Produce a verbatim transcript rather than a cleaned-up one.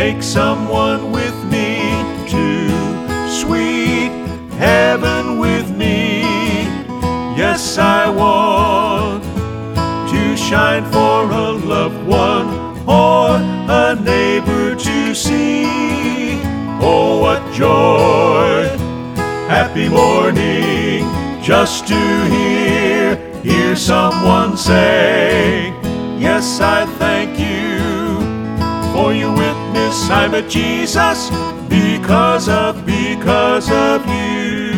take someone with me to sweet heaven with me. Yes, I want to shine for a loved one or a neighbor to see. Oh, what joy, happy morning, just to hear, hear someone say, yes, I thank you for your witness. I met Jesus because of, because of you.